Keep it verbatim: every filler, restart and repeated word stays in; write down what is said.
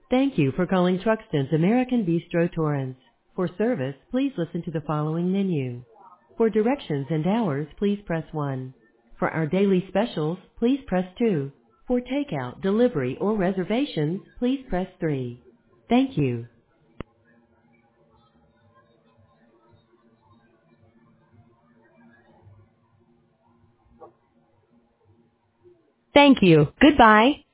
Thank you for calling Truxton's American Bistro Torrance. For service, please listen to the following menu. For directions and hours, please press one. For our daily specials, please press two. For takeout, delivery, or reservations, please press three. Thank you. Thank you. Goodbye.